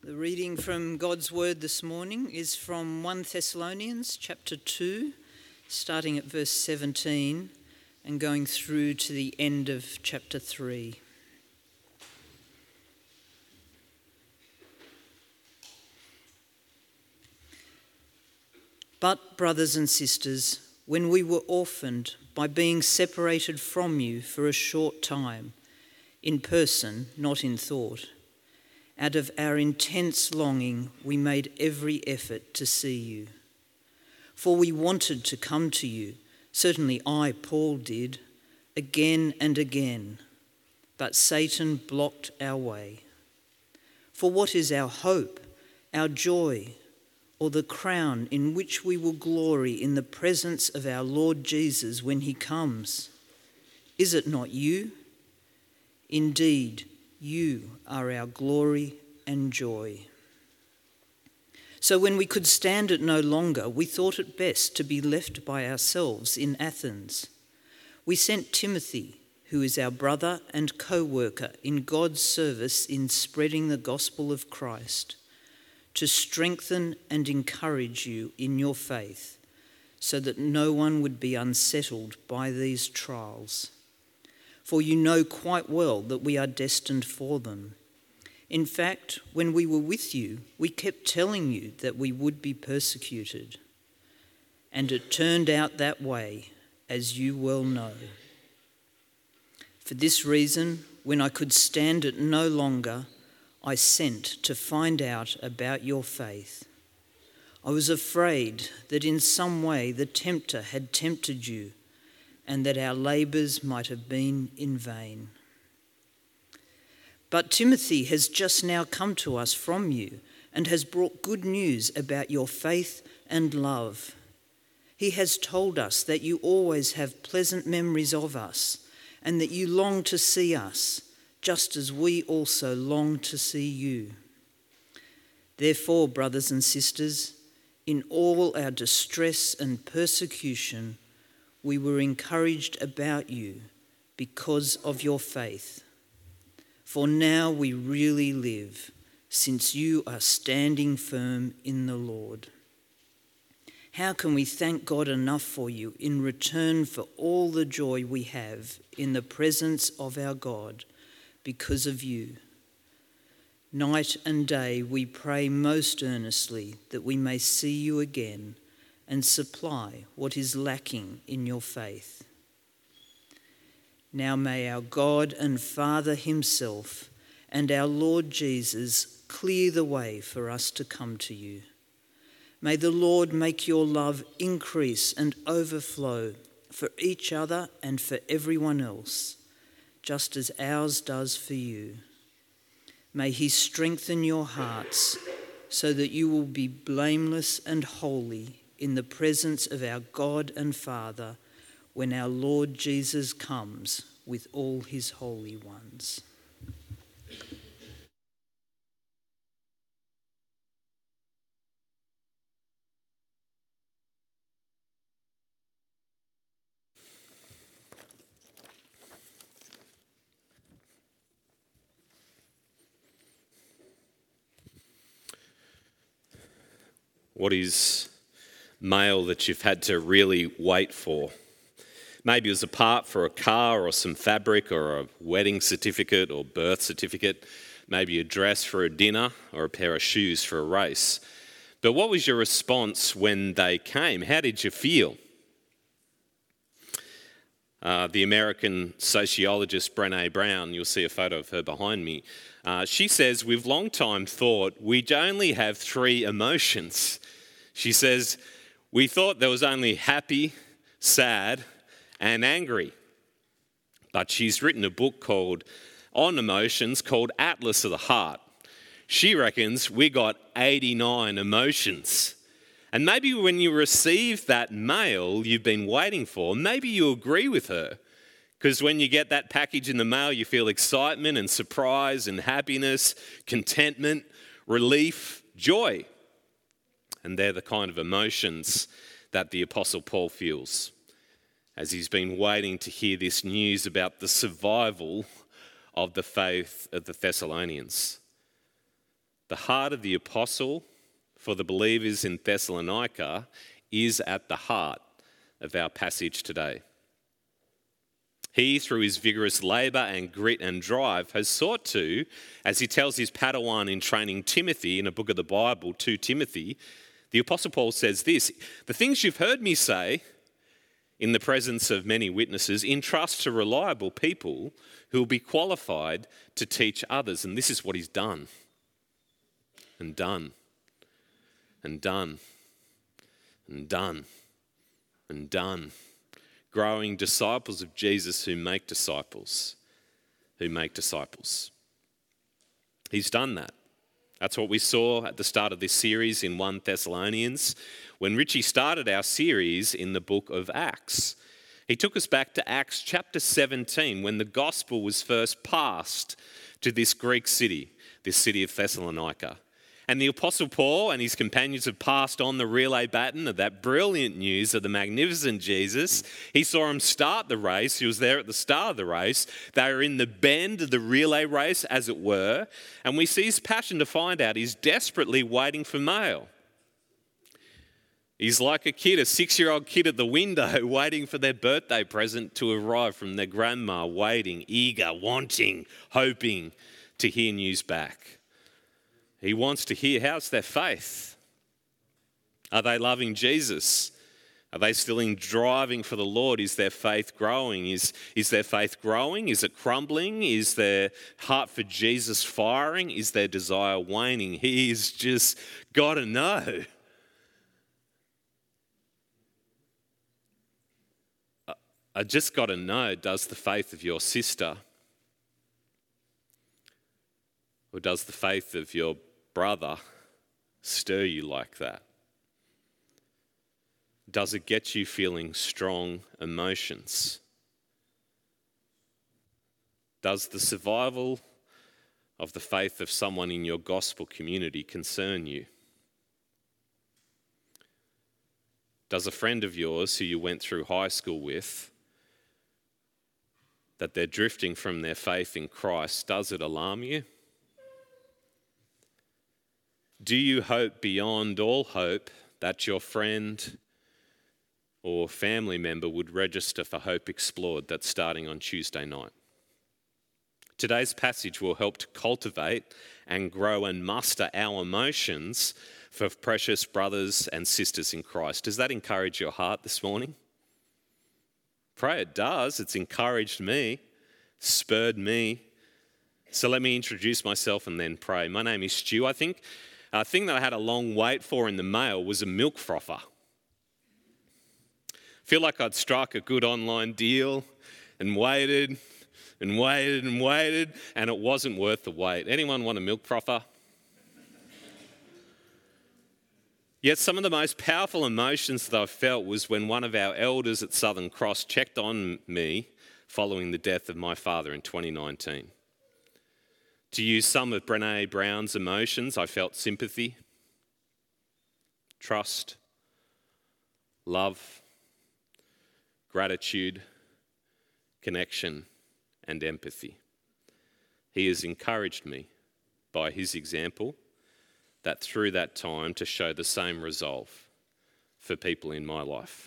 The reading from God's Word this morning is from 1 Thessalonians chapter 2, starting at verse 17 and going through to the end of chapter 3. But, brothers and sisters, when we were orphaned by being separated from you for a short time, in person, not in thought, out of our intense longing, we made every effort to see you. For we wanted to come to you, certainly I, Paul, did, again and again, but Satan blocked our way. For what is our hope, our joy, or the crown in which we will glory in the presence of our Lord Jesus when he comes? Is it not you? Indeed, you are our glory and joy. So when we could stand it no longer, we thought it best to be left by ourselves in Athens. We sent Timothy, who is our brother and co-worker in God's service in spreading the gospel of Christ, to strengthen and encourage you in your faith, so that no one would be unsettled by these trials. For you know quite well that we are destined for them. In fact, when we were with you, we kept telling you that we would be persecuted. And it turned out that way, as you well know. For this reason, when I could stand it no longer, I sent to find out about your faith. I was afraid that in some way the tempter had tempted you, and that our labours might have been in vain. But Timothy has just now come to us from you and has brought good news about your faith and love. He has told us that you always have pleasant memories of us and that you long to see us, just as we also long to see you. Therefore, brothers and sisters, in all our distress and persecution, we were encouraged about you because of your faith. For now we really live, since you are standing firm in the Lord. How can we thank God enough for you in return for all the joy we have in the presence of our God because of you? Night and day we pray most earnestly that we may see you again and supply what is lacking in your faith. Now may our God and Father himself and our Lord Jesus clear the way for us to come to you. May the Lord make your love increase and overflow for each other and for everyone else, just as ours does for you. May he strengthen your hearts so that you will be blameless and holy in the presence of our God and Father when our Lord Jesus comes with all his holy ones. What is mail that you've had to really wait for? Maybe it was a part for a car or some fabric or a wedding certificate or birth certificate, maybe a dress for a dinner or a pair of shoes for a race. But what was your response when they came? How did you feel? The American sociologist Brené Brown, you'll see a photo of her behind me, she says, we've long time thought we only have three emotions. She says, we thought there was only happy, sad, and angry. But she's written a book on emotions called Atlas of the Heart. She reckons we got 89 emotions. And maybe when you receive that mail you've been waiting for, maybe you agree with her. Because when you get that package in the mail, you feel excitement and surprise and happiness, contentment, relief, joy. And they're the kind of emotions that the Apostle Paul feels as he's been waiting to hear this news about the survival of the faith of the Thessalonians. The heart of the apostle for the believers in Thessalonica is at the heart of our passage today. He, through his vigorous labour and grit and drive, has sought to, as he tells his Padawan in training Timothy in a book of the Bible, 2 Timothy, the Apostle Paul says this: the things you've heard me say in the presence of many witnesses, entrust to reliable people who will be qualified to teach others. And this is what he's done. And done. And done. And done. And done. Growing disciples of Jesus who make disciples. Who make disciples. He's done that. That's what we saw at the start of this series in 1 Thessalonians, when Richie started our series in the book of Acts. He took us back to Acts chapter 17, when the gospel was first passed to this Greek city, this city of Thessalonica. And the Apostle Paul and his companions have passed on the relay baton of that brilliant news of the magnificent Jesus. He saw him start the race. He was there at the start of the race. They were in the bend of the relay race, as it were. And we see his passion to find out. He's desperately waiting for mail. He's like a kid, a 6-year-old kid at the window, waiting for their birthday present to arrive from their grandma, waiting, eager, wanting, hoping to hear news back. He wants to hear, how's their faith? Are they loving Jesus? Are they still in driving for the Lord? Is their faith growing? Is their faith growing? Is it crumbling? Is their heart for Jesus firing? Is their desire waning? He's just got to know. I just got to know, does the faith of your sister or does the faith of your brother stir you like that? Does it get you feeling strong emotions? Does the survival of the faith of someone in your gospel community concern you? Does a friend of yours who you went through high school with, that they're drifting from their faith in Christ, does it alarm you? Do you hope beyond all hope that your friend or family member would register for Hope Explored that's starting on Tuesday night? Today's passage will help to cultivate and grow and muster our emotions for precious brothers and sisters in Christ. Does that encourage your heart this morning? Pray it does. It's encouraged me, spurred me. So let me introduce myself and then pray. My name is Stu. I think a thing that I had a long wait for in the mail was a milk frother. I feel like I'd struck a good online deal and waited and waited and waited, and it wasn't worth the wait. Anyone want a milk frother? Yet some of the most powerful emotions that I felt was when one of our elders at Southern Cross checked on me following the death of my father in 2019. To use some of Brené Brown's emotions, I felt sympathy, trust, love, gratitude, connection, and empathy. He has encouraged me by his example that through that time to show the same resolve for people in my life.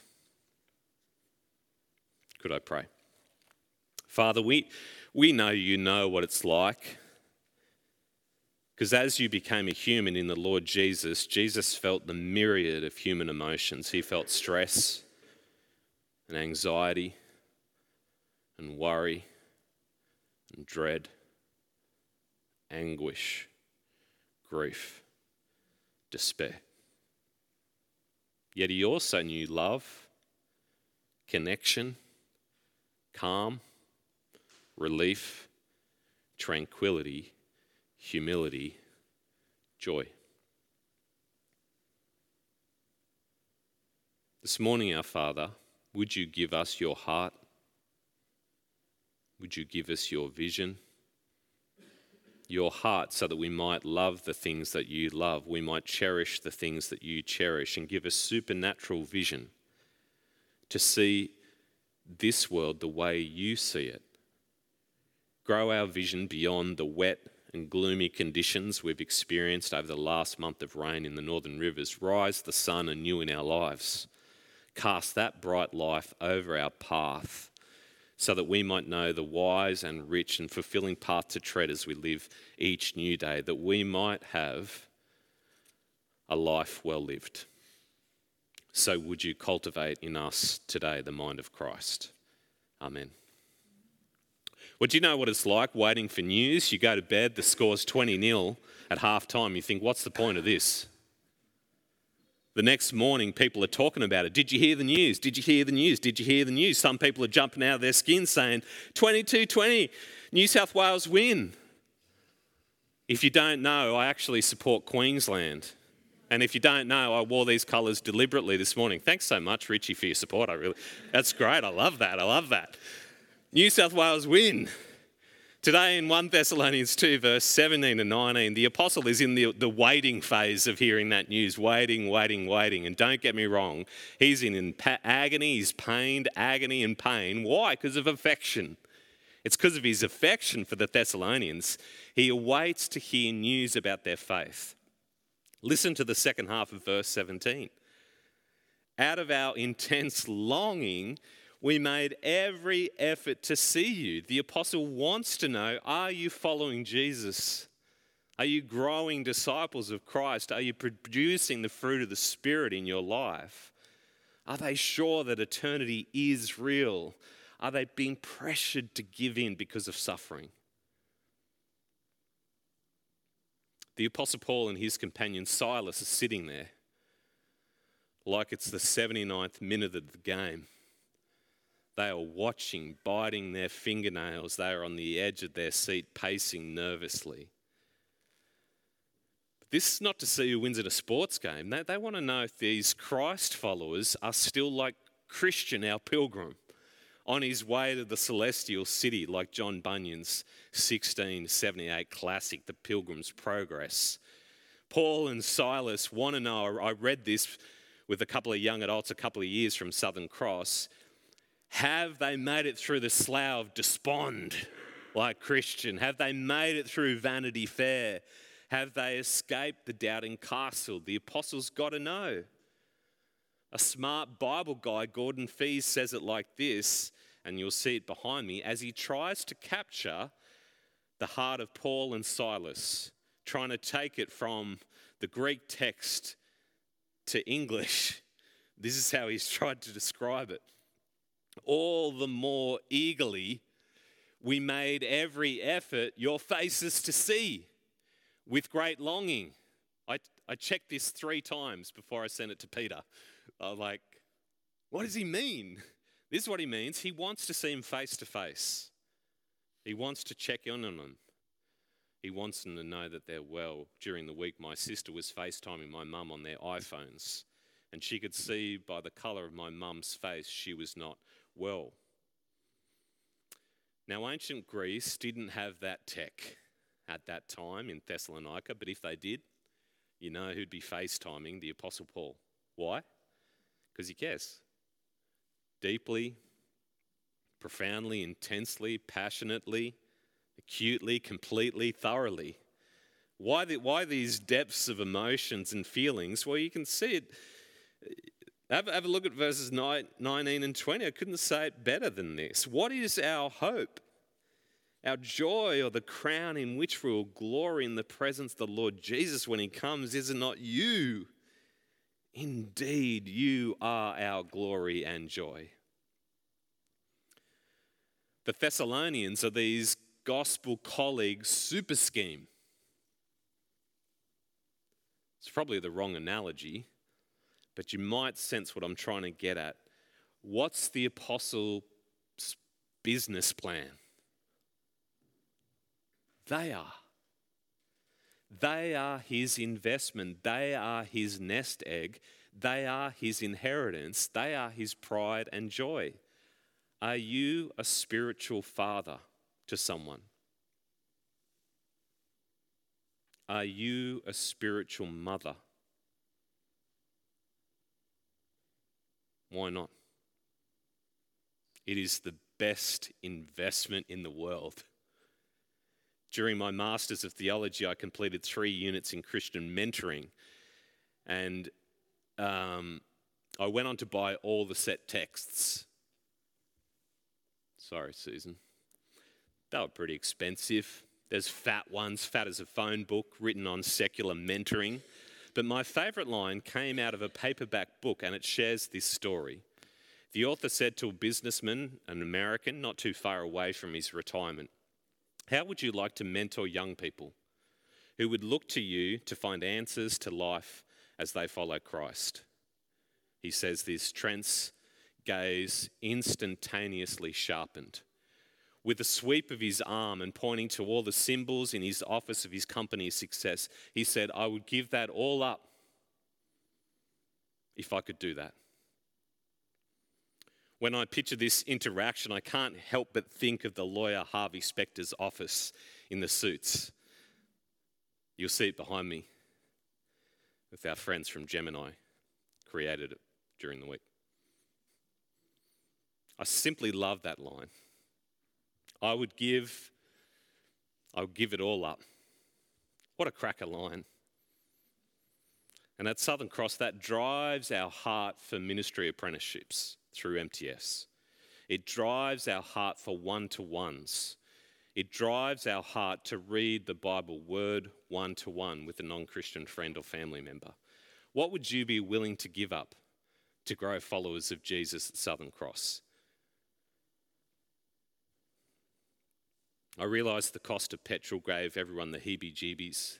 Could I pray? Father, we know you know what it's like, because as you became a human in the Lord Jesus, Jesus felt the myriad of human emotions. He felt stress and anxiety and worry and dread, anguish, grief, despair. Yet he also knew love, connection, calm, relief, tranquility, humility, joy. This morning, our Father, would you give us your heart? Would you give us your vision? Your heart, so that we might love the things that you love, we might cherish the things that you cherish, and give us supernatural vision to see this world the way you see it. Grow our vision beyond the wet and gloomy conditions we've experienced over the last month of rain in the northern rivers, rise the sun anew in our lives. Cast that bright life over our path so that we might know the wise and rich and fulfilling path to tread as we live each new day, that we might have a life well lived. So would you cultivate in us today the mind of Christ? Amen. Well, do you know what it's like waiting for news? You go to bed, the score's 20-0 at half time. You think, what's the point of this? The next morning, people are talking about it. Did you hear the news? Did you hear the news? Did you hear the news? Some people are jumping out of their skin saying, 22-20, New South Wales win. If you don't know, I actually support Queensland. And if you don't know, I wore these colours deliberately this morning. Thanks so much, Richie, for your support. That's great. I love that. New South Wales win. Today in 1 Thessalonians 2, verse 17 to 19, the apostle is in the waiting phase of hearing that news. Waiting. And don't get me wrong, he's in agony, he's pained, agony and pain. Why? Because of affection. It's because of his affection for the Thessalonians. He awaits to hear news about their faith. Listen to the second half of verse 17. Out of our intense longing, we made every effort to see you. The apostle wants to know, are you following Jesus? Are you growing disciples of Christ? Are you producing the fruit of the Spirit in your life? Are they sure that eternity is real? Are they being pressured to give in because of suffering? The Apostle Paul and his companion Silas are sitting there like it's the 79th minute of the game. They are watching, biting their fingernails. They are on the edge of their seat, pacing nervously. But this is not to see who wins at a sports game. They want to know if these Christ followers are still like Christian, our pilgrim, on his way to the celestial city, like John Bunyan's 1678 classic, The Pilgrim's Progress. Paul and Silas want to know, I read this with a couple of young adults a couple of years from Southern Cross, have they made it through the slough of despond like Christian? Have they made it through Vanity Fair? Have they escaped the doubting castle? The apostles got to know. A smart Bible guy, Gordon Fees, says it like this, and you'll see it behind me, as he tries to capture the heart of Paul and Silas, trying to take it from the Greek text to English. This is how he's tried to describe it. All the more eagerly we made every effort your faces to see with great longing. I checked this 3 times before I sent it to Peter. I was like, what does he mean? This is what he means. He wants to see him face to face. He wants to check in on them. He wants them to know that they're well. During the week, my sister was FaceTiming my mum on their iPhones, and she could see by the colour of my mum's face she was not well. Now, ancient Greece didn't have that tech at that time in Thessalonica, but if they did, you know who'd be FaceTiming? The Apostle Paul. Why? Because he cares. Deeply, profoundly, intensely, passionately, acutely, completely, thoroughly. Why these depths of emotions and feelings? Well, you can see it. Have a look at verses 19 and 20. I couldn't say it better than this. What is our hope? Our joy, or the crown in which we will glory in the presence of the Lord Jesus when he comes? Is it not you? Indeed, you are our glory and joy. The Thessalonians are these gospel colleagues super scheme. It's probably the wrong analogy, but you might sense what I'm trying to get at. What's the apostle's business plan? They are his investment. They are his nest egg. They are his inheritance. They are his pride and joy. Are you a spiritual father to someone? Are you a spiritual mother? Why not? It is the best investment in the world. During my Masters of Theology, I completed 3 units in Christian mentoring, and I went on to buy all the set texts. Sorry, Susan. They were pretty expensive. There's fat ones, fat as a phone book, written on secular mentoring. But my favourite line came out of a paperback book, and it shares this story. The author said to a businessman, an American, not too far away from his retirement, "How would you like to mentor young people who would look to you to find answers to life as they follow Christ?" He says this, Trent's gaze instantaneously sharpened. With a sweep of his arm and pointing to all the symbols in his office of his company's success, he said, "I would give that all up if I could do that." When I picture this interaction, I can't help but think of the lawyer Harvey Specter's office in the Suits. You'll see it behind me with our friends from Gemini, created it during the week. I simply love that line. I would give it all up. What a cracker line. And at Southern Cross, that drives our heart for ministry apprenticeships through MTS. It drives our heart for one-to-ones. It drives our heart to read the Bible word one-to-one with a non-Christian friend or family member. What would you be willing to give up to grow followers of Jesus at Southern Cross? I realise the cost of petrol gave everyone the heebie-jeebies,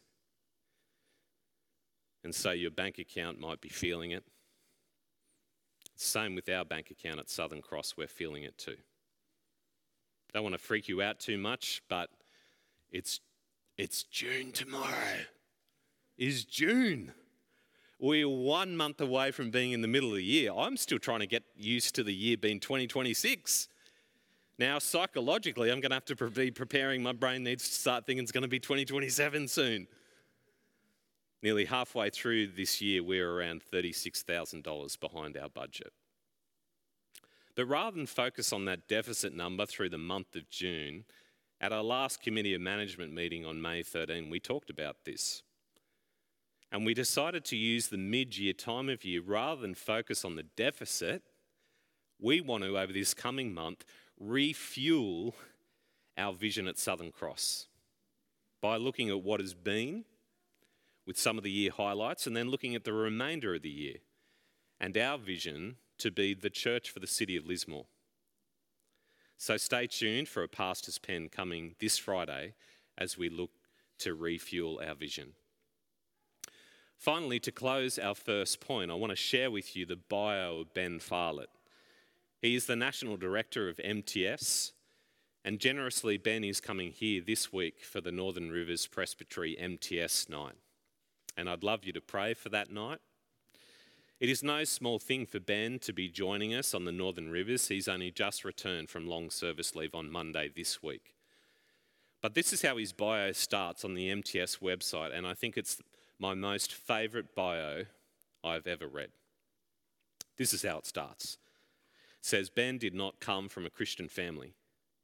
and so your bank account might be feeling it. Same with our bank account at Southern Cross, we're feeling it too. Don't want to freak you out too much, but it's June tomorrow. It's June. We're 1 month away from being in the middle of the year. I'm still trying to get used to the year being 2026. Now, psychologically, I'm going to have to be preparing. My brain needs to start thinking it's going to be 2027 soon. Nearly halfway through this year, we're around $36,000 behind our budget. But rather than focus on that deficit number through the month of June, at our last Committee of Management meeting on May 13, we talked about this. And we decided to use the mid-year time of year rather than focus on the deficit. We want to, over this coming month, refuel our vision at Southern Cross by looking at what has been with some of the year highlights and then looking at the remainder of the year and our vision to be the church for the city of Lismore. So stay tuned for a pastor's pen coming this Friday as we look to refuel our vision. Finally, to close our first point, I want to share with you the bio of Ben Farlett. He is the National Director of MTS, and generously Ben is coming here this week for the Northern Rivers Presbytery MTS night. And I'd love you to pray for that night. It is no small thing for Ben to be joining us on the Northern Rivers. He's only just returned from long service leave on Monday this week. But this is how his bio starts on the MTS website, and I think it's my most favourite bio I've ever read. This is how it starts. It says, Ben did not come from a Christian family.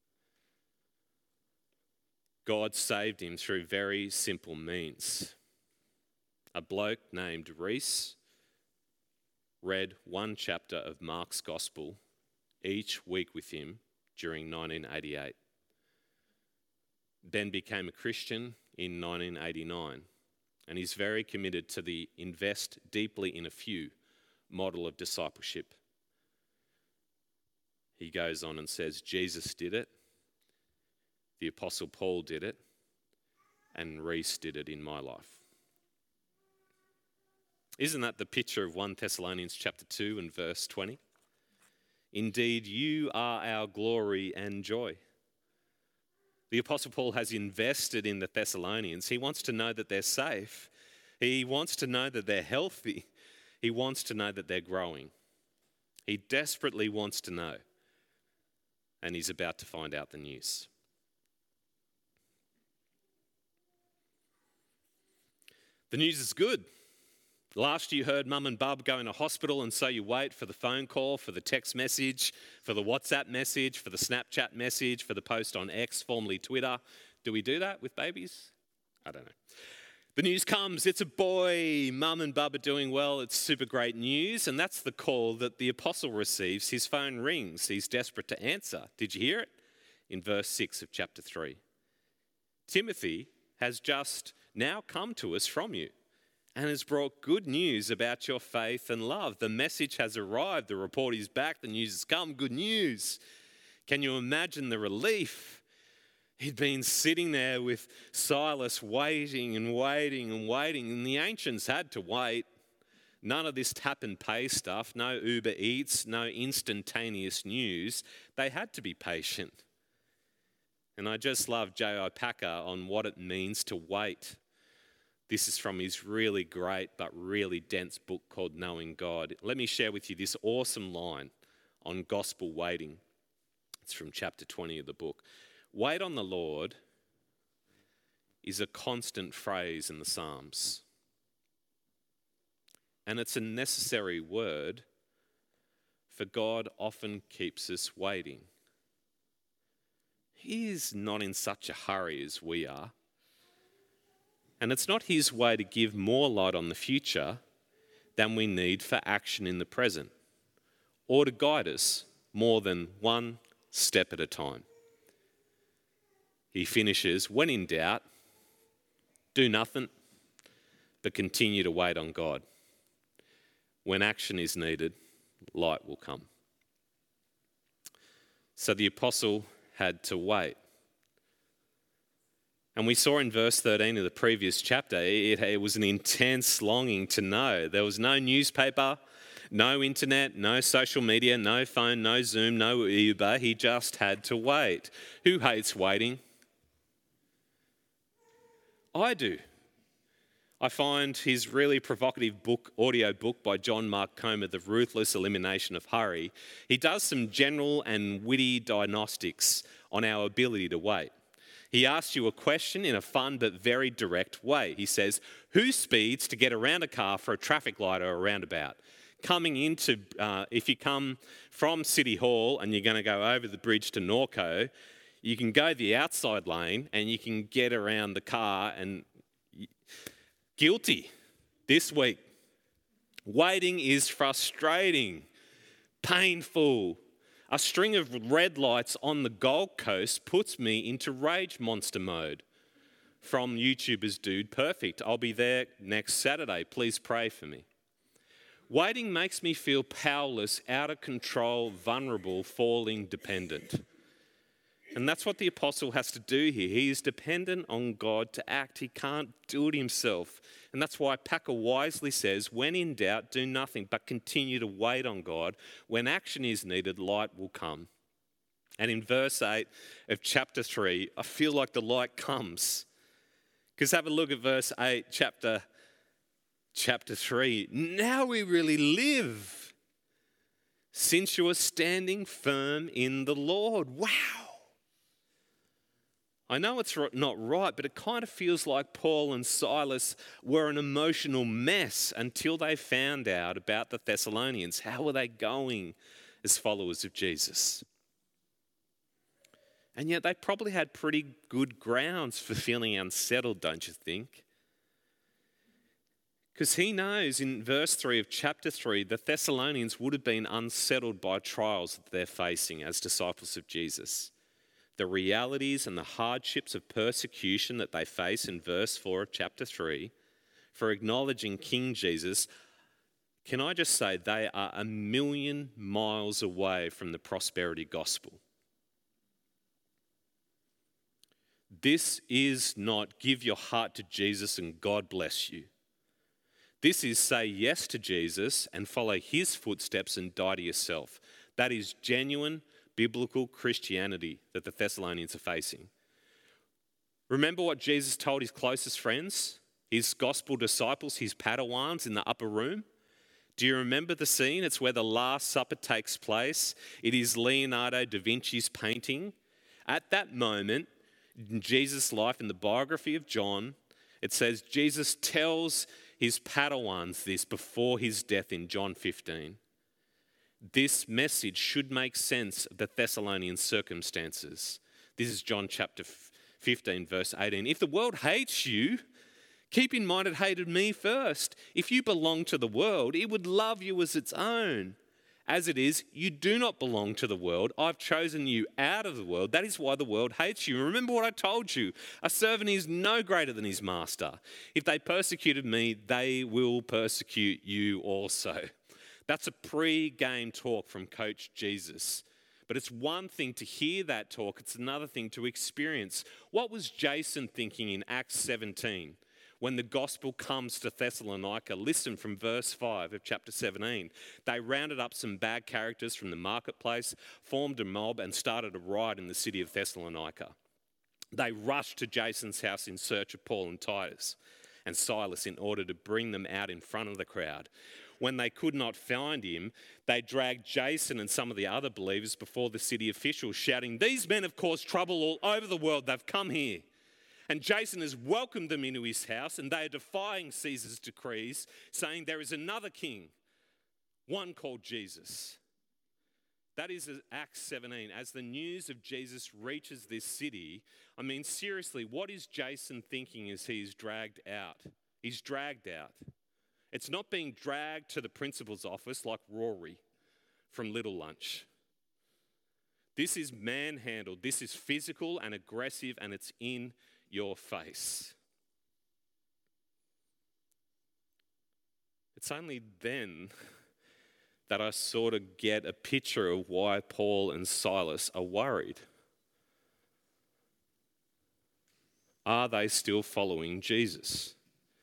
God saved him through very simple means. A bloke named Reese read one chapter of Mark's Gospel each week with him during 1988. Ben became a Christian in 1989, and he's very committed to the invest deeply in a few model of discipleship. He goes on and says, Jesus did it, the Apostle Paul did it, and Reese did it in my life. Isn't that the picture of 1 Thessalonians chapter 2 and verse 20? Indeed, you are our glory and joy. The Apostle Paul has invested in the Thessalonians. He wants to know that they're safe. He wants to know that they're healthy. He wants to know that they're growing. He desperately wants to know. And he's about to find out the news. The news is good. Last you heard Mum and Bub go into hospital, and so you wait for the phone call, for the text message, for the WhatsApp message, for the Snapchat message, for the post on X, formerly Twitter, Do we do that with babies? I don't know. The news comes, it's a boy. Mum and Bub are doing well. It's super great news. And that's the call that the apostle receives. His phone rings. He's desperate to answer. Did you hear it? In verse 6 of chapter 3. Timothy has just now come to us from you and has brought good news about your faith and love. The message has arrived. The report is back. The news has come. Good news. Can you imagine the relief? He'd been sitting there with Silas waiting and waiting and waiting, and the ancients had to wait. None of this tap and pay stuff, no Uber Eats, no instantaneous news. They had to be patient. And I just love J.I. Packer on what it means to wait. This is from his really great but really dense book called Knowing God. Let me share with you this awesome line on gospel waiting. It's from chapter 20 of the book. Wait on the Lord is a constant phrase in the Psalms. And it's a necessary word, for God often keeps us waiting. He is not in such a hurry as we are. And it's not his way to give more light on the future than we need for action in the present, or to guide us more than one step at a time. He finishes, when in doubt, do nothing, but continue to wait on God. When action is needed, light will come. So the apostle had to wait. And we saw in verse 13 of the previous chapter, it was an intense longing to know. There was no newspaper, no internet, no social media, no phone, no Zoom, no Uber. He just had to wait. Who hates waiting? I do. I find his really provocative book, audio book by John Mark Comer, The Ruthless Elimination of Hurry, he does some general and witty diagnostics on our ability to wait. He asks you a question in a fun but very direct way. He says, who speeds to get around a car for a traffic light or a roundabout? If you come from City Hall and you're going to go over the bridge to Norco, you can go the outside lane and you can get around the car and guilty this week. Waiting is frustrating, painful. A string of red lights on the Gold Coast puts me into rage monster mode. From YouTuber's Dude Perfect. I'll be there next Saturday. Please pray for me. Waiting makes me feel powerless, out of control, vulnerable, falling, dependent. And that's what the apostle has to do here. He is dependent on God to act. He can't do it himself. And that's why Packer wisely says, when in doubt, do nothing, but continue to wait on God. When action is needed, light will come. And in verse 8 of chapter 3, I feel like the light comes. Because have a look at verse 8, chapter 3. Now we really live, since you are standing firm in the Lord. Wow. I know it's not right, but it kind of feels like Paul and Silas were an emotional mess until they found out about the Thessalonians. How were they going as followers of Jesus? And yet they probably had pretty good grounds for feeling unsettled, don't you think? Because he knows in verse 3 of chapter 3, the Thessalonians would have been unsettled by trials that they're facing as disciples of Jesus. The realities and the hardships of persecution that they face in verse 4 of chapter 3 for acknowledging King Jesus, can I just say they are 1,000,000 miles away from the prosperity gospel. This is not give your heart to Jesus and God bless you. This is say yes to Jesus and follow his footsteps and die to yourself. That is genuine biblical Christianity that the Thessalonians are facing. Remember what Jesus told his closest friends, his gospel disciples, his Padawans in the upper room? Do you remember the scene? It's where the Last Supper takes place. It is Leonardo da Vinci's painting. At that moment, in Jesus' life, in the biography of John, it says Jesus tells his Padawans this before his death in John 15. This message should make sense of the Thessalonian circumstances. This is John chapter 15, verse 18. If the world hates you, keep in mind it hated me first. If you belong to the world, it would love you as its own. As it is, you do not belong to the world. I've chosen you out of the world. That is why the world hates you. Remember what I told you. A servant is no greater than his master. If they persecuted me, they will persecute you also. That's a pre-game talk from Coach Jesus. But it's one thing to hear that talk. It's another thing to experience. What was Jason thinking in Acts 17? When the gospel comes to Thessalonica? Listen from verse 5 of chapter 17. They rounded up some bad characters from the marketplace, formed a mob, and started a riot in the city of Thessalonica. They rushed to Jason's house in search of Paul and Titus and Silas in order to bring them out in front of the crowd. When they could not find him, they dragged Jason and some of the other believers before the city officials, shouting, "These men have caused trouble all over the world. They've come here." And Jason has welcomed them into his house, and they are defying Caesar's decrees, saying there is another king, one called Jesus. That is Acts 17. As the news of Jesus reaches this city, I mean, seriously, what is Jason thinking as he's dragged out? He's dragged out. It's not being dragged to the principal's office like Rory from Little Lunch. This is manhandled. This is physical and aggressive, and it's in your face. It's only then that I sort of get a picture of why Paul and Silas are worried. Are they still following Jesus?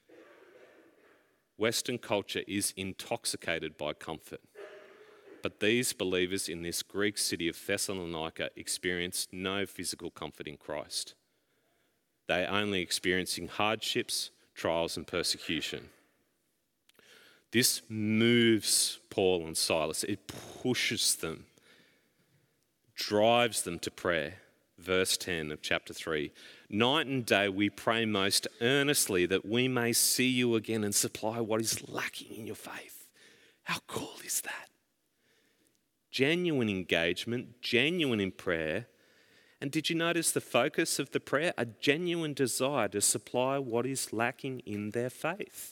Western culture is intoxicated by comfort. But these believers in this Greek city of Thessalonica experienced no physical comfort in Christ. They are only experiencing hardships, trials, and persecution. This moves Paul and Silas. It pushes them, drives them to prayer. Verse 10 of chapter 3. Night and day we pray most earnestly that we may see you again and supply what is lacking in your faith. How cool is that? Genuine engagement, genuine in prayer. And did you notice the focus of the prayer? A genuine desire to supply what is lacking in their faith.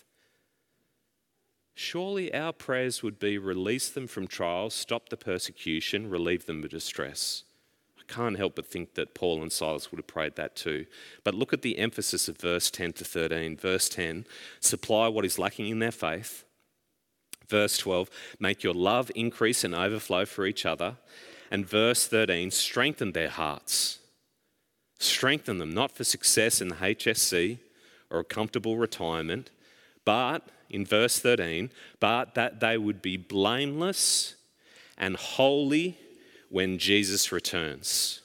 Surely our prayers would be release them from trials, stop the persecution, relieve them of distress. I can't help but think that Paul and Silas would have prayed that too. But look at the emphasis of verse 10 to 13. Verse 10, supply what is lacking in their faith. Verse 12, make your love increase and overflow for each other. And verse 13, strengthen their hearts. Strengthen them, not for success in the HSC or a comfortable retirement, but, in verse 13, but that they would be blameless and holy when Jesus returns.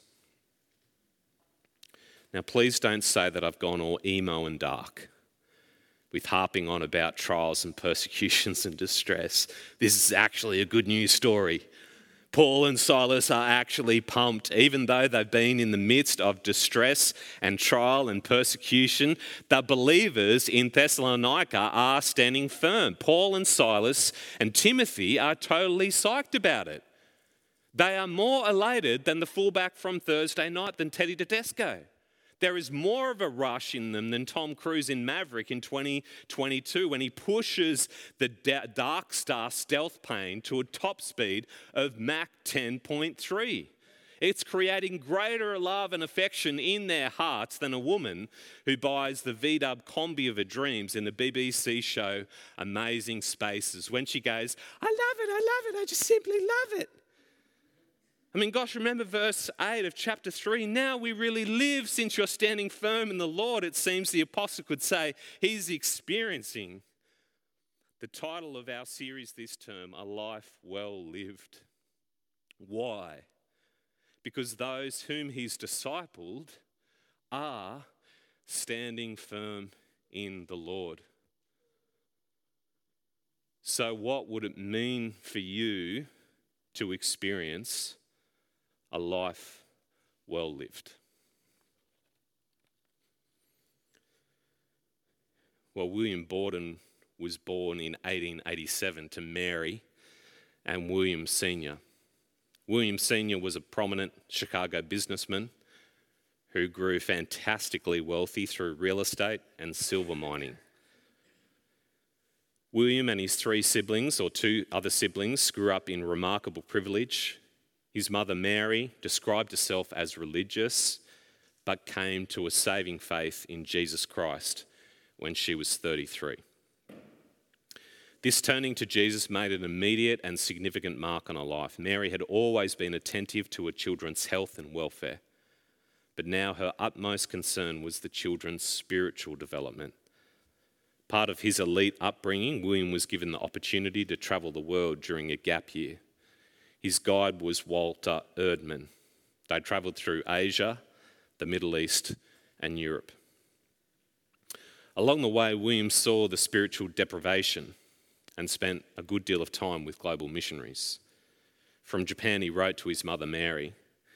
Now, please don't say that I've gone all emo and dark with harping on about trials and persecutions and distress. This is actually a good news story. Paul and Silas are actually pumped, even though they've been in the midst of distress and trial and persecution. The believers in Thessalonica are standing firm. Paul and Silas and Timothy are totally psyched about it. They are more elated than the fullback from Thursday night, than Teddy Tedesco. There is more of a rush in them than Tom Cruise in Maverick in 2022 when he pushes the Dark Star stealth plane to a top speed of Mach 10.3. It's creating greater love and affection in their hearts than a woman who buys the VW Combi of her dreams in the BBC show Amazing Spaces when she goes, I love it, I just simply love it. I mean, gosh, remember verse 8 of chapter 3. Now we really live since you're standing firm in the Lord. It seems the apostle could say he's experiencing. The title of our series this term, A Life Well Lived. Why? Because those whom he's discipled are standing firm in the Lord. So what would it mean for you to experience a life well lived? Well, William Borden was born in 1887 to Mary and William Sr. William Sr. was a prominent Chicago businessman who grew fantastically wealthy through real estate and silver mining. William and his three siblings, or two other siblings, grew up in remarkable privilege. His mother Mary described herself as religious, but came to a saving faith in Jesus Christ when she was 33. This turning to Jesus made an immediate and significant mark on her life. Mary had always been attentive to her children's health and welfare, but now her utmost concern was the children's spiritual development. Part of his elite upbringing, William was given the opportunity to travel the world during a gap year. His guide was Walter Erdman. They travelled through Asia, the Middle East, and Europe. Along the way, William saw the spiritual deprivation and spent a good deal of time with global missionaries. From Japan, he wrote to his mother Mary,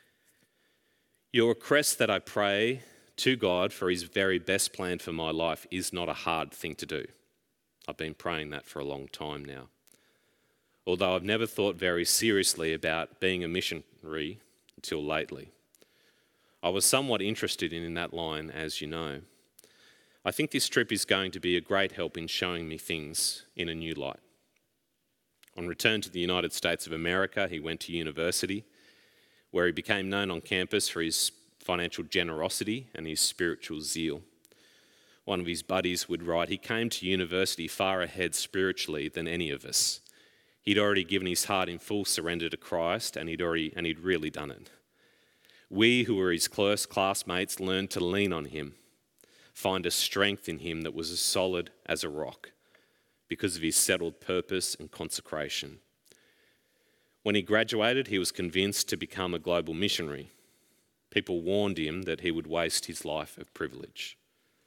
"Your request that I pray to God for his very best plan for my life is not a hard thing to do. I've been praying that for a long time now. Although I've never thought very seriously about being a missionary until lately. I was somewhat interested in that line, as you know. I think this trip is going to be a great help in showing me things in a new light." On return to the United States of America, he went to university, where he became known on campus for his financial generosity and his spiritual zeal. One of his buddies would write, "He came to university far ahead spiritually than any of us. He'd already given his heart in full surrender to Christ, and he'd really done it. We who were his close classmates learned to lean on him, find a strength in him that was as solid as a rock because of his settled purpose and consecration. When he graduated, he was convinced to become a global missionary. People warned him that he would waste his life of privilege.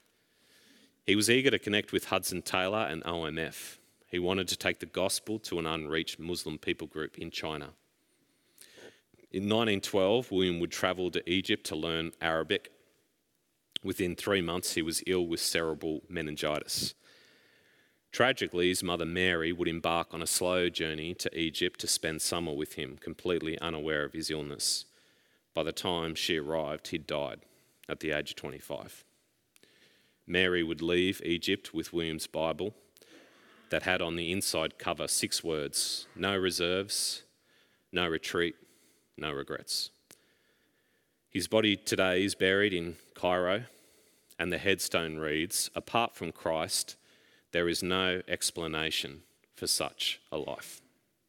He was eager to connect with Hudson Taylor and OMF. He wanted to take the gospel to an unreached Muslim people group in China. In 1912, William would travel to Egypt to learn Arabic. Within 3 months, he was ill with cerebral meningitis. Tragically, his mother Mary would embark on a slow journey to Egypt to spend summer with him, completely unaware of his illness. By the time she arrived, he'd died at the age of 25. Mary would leave Egypt with William's Bible that had on the inside cover 6 words: "No reserves, no retreat, no regrets." His body today is buried in Cairo, and the headstone reads, "Apart from Christ, there is no explanation for such a life."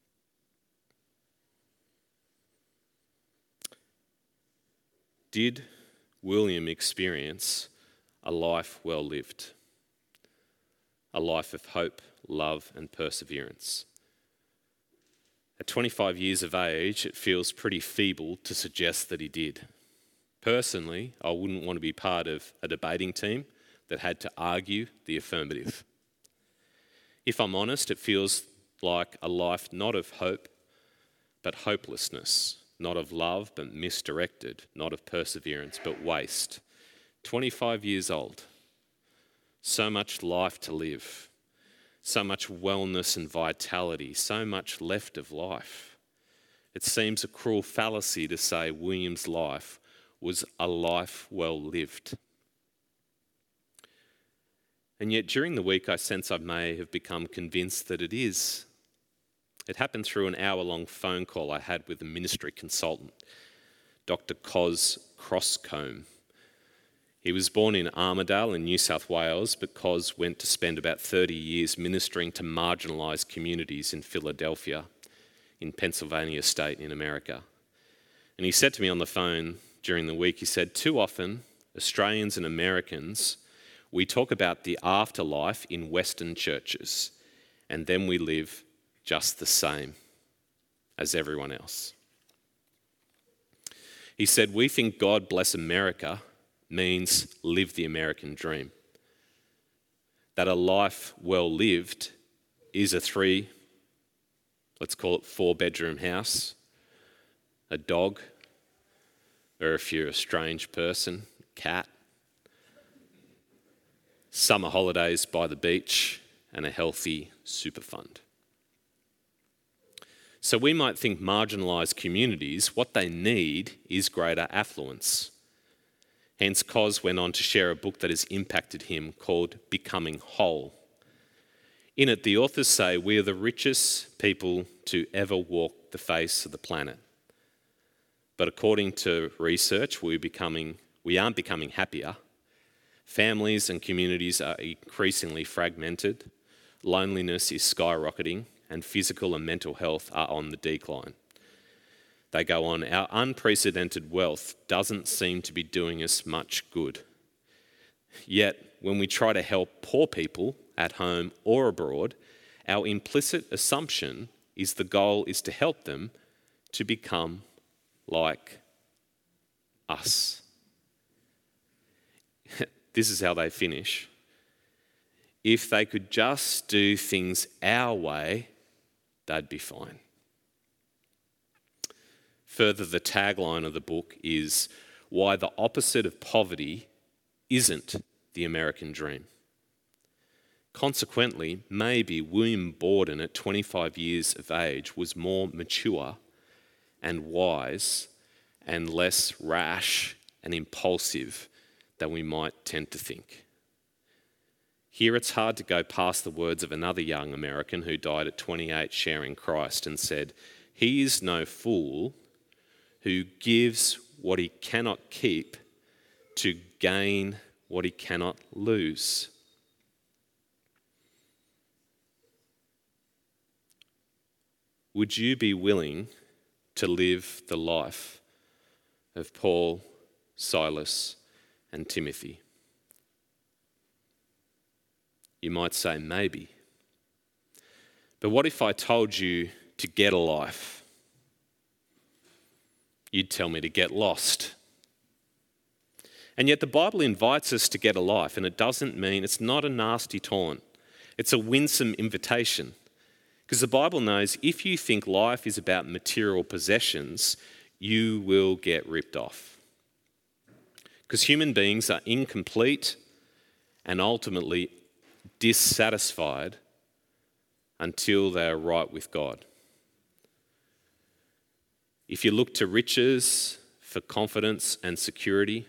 Did William experience a life well lived? A life of hope, love, and perseverance? At 25 years of age, it feels pretty feeble to suggest that he did. Personally, I wouldn't want to be part of a debating team that had to argue the affirmative. If I'm honest, it feels like a life not of hope, but hopelessness, not of love, but misdirected, not of perseverance, but waste. 25 years old, so much life to live, so much wellness and vitality, so much left of life. It seems a cruel fallacy to say William's life was a life well lived. And yet during the week I sense I may have become convinced that it is. It happened through an hour-long phone call I had with a ministry consultant, Dr. Cos Crosscombe. He was born in Armidale in New South Wales, but Cos went to spend about 30 years ministering to marginalised communities in Philadelphia, in Pennsylvania state in America. And he said to me on the phone during the week, he said, "Too often, Australians and Americans, we talk about the afterlife in Western churches, and then we live just the same as everyone else." He said, "We think God bless America means live the American dream. That a life well lived is a 4-bedroom house, a dog, or if you're a strange person, cat, summer holidays by the beach, and a healthy super fund." So we might think marginalised communities, what they need is greater affluence. Hence, Cos went on to share a book that has impacted him called Becoming Whole. In it, the authors say we are the richest people to ever walk the face of the planet. But according to research, we aren't becoming happier. Families and communities are increasingly fragmented. Loneliness is skyrocketing, and physical and mental health are on the decline. They go on, our unprecedented wealth doesn't seem to be doing us much good. Yet, when we try to help poor people at home or abroad, our implicit assumption is the goal is to help them to become like us. This is how they finish. If they could just do things our way, they'd be fine. Further, the tagline of the book is why the opposite of poverty isn't the American dream. Consequently, maybe William Borden at 25 years of age was more mature and wise and less rash and impulsive than we might tend to think. Here it's hard to go past the words of another young American who died at 28 sharing Christ and said, "He is no fool who gives what he cannot keep to gain what he cannot lose." Would you be willing to live the life of Paul, Silas, and Timothy? You might say maybe. But what if I told you to get a life? You'd tell me to get lost. And yet the Bible invites us to get a life, and it doesn't mean, it's not a nasty taunt. It's a winsome invitation. Because the Bible knows if you think life is about material possessions, you will get ripped off. Because human beings are incomplete and ultimately dissatisfied until they are right with God. If you look to riches for confidence and security,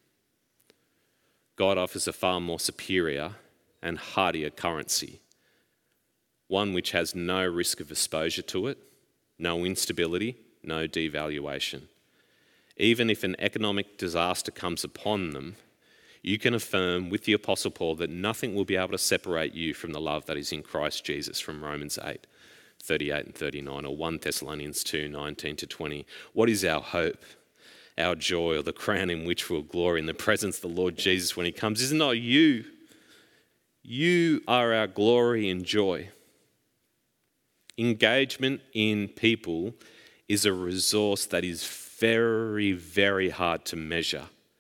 God offers a far more superior and hardier currency, one which has no risk of exposure to it, no instability, no devaluation. Even if an economic disaster comes upon them, you can affirm with the Apostle Paul that nothing will be able to separate you from the love that is in Christ Jesus, from Romans 8, 38 and 39, or 1 Thessalonians 2, 19 to 20. What is our hope, our joy, or the crown in which we'll glory in the presence of the Lord Jesus when he comes? Is it not you? You are our glory and joy. Engagement in people is a resource that is very, very hard to measure,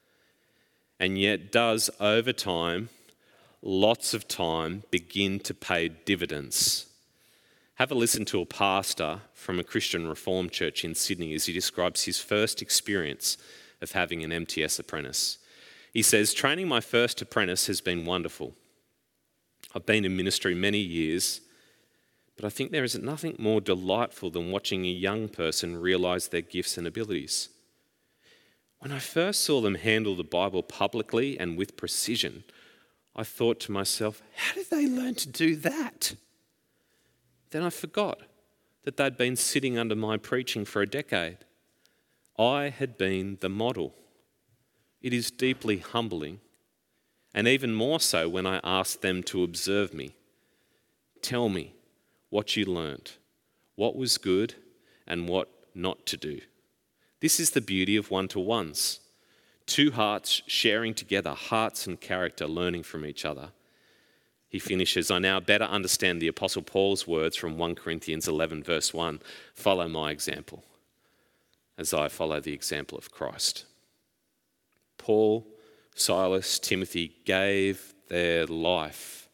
and yet does over time, lots of time, begin to pay dividends. Have a listen to a pastor from a Christian Reformed church in Sydney as he describes his first experience of having an MTS apprentice. He says, "Training my first apprentice has been wonderful. I've been in ministry many years, but I think there is nothing more delightful than watching a young person realise their gifts and abilities. When I first saw them handle the Bible publicly and with precision, I thought to myself, how did they learn to do that? Then I forgot that they'd been sitting under my preaching for a decade. I had been the model. It is deeply humbling, and even more so when I asked them to observe me. Tell me what you learnt, what was good and what not to do. This is the beauty of one-to-ones. Two hearts sharing together, hearts and character, learning from each other." He finishes, "I now better understand the Apostle Paul's words from 1 Corinthians 11 verse 1. Follow my example as I follow the example of Christ." Paul, Silas, Timothy gave their life,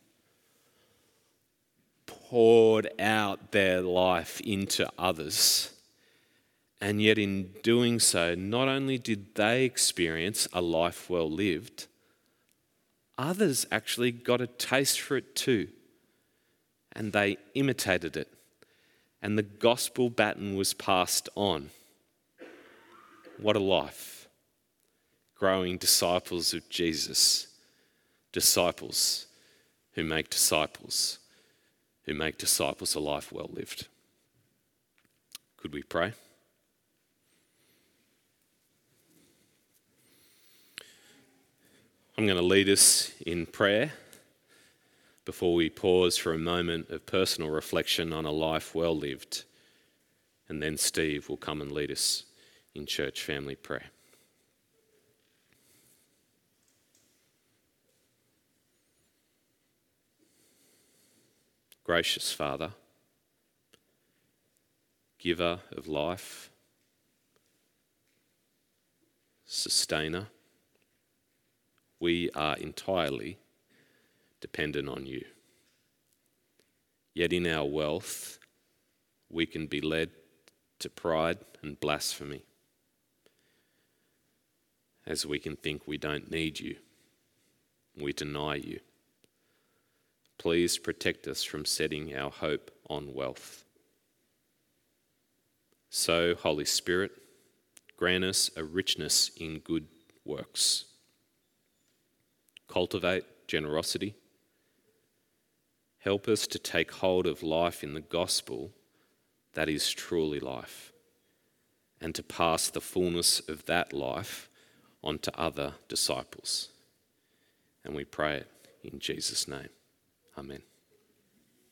poured out their life into others. And yet in doing so, not only did they experience a life well lived, others actually got a taste for it too. And they imitated it. And the gospel baton was passed on. What a life. growing disciples of Jesus, disciples who make disciples, who make disciples a life well lived. Could we pray? I'm going to lead us in prayer before we pause for a moment of personal reflection on a life well lived, and then Steve will come and lead us in church family prayer. Gracious Father, giver of life, sustainer, we are entirely dependent on you. Yet in our wealth, we can be led to pride and blasphemy, as we can think we don't need you, we deny you. Please protect us from setting our hope on wealth. So, Holy Spirit, grant us a richness in good works. Cultivate generosity. Help us to take hold of life in the gospel that is truly life, and to pass the fullness of that life on to other disciples. And we pray it in Jesus' name. Amen.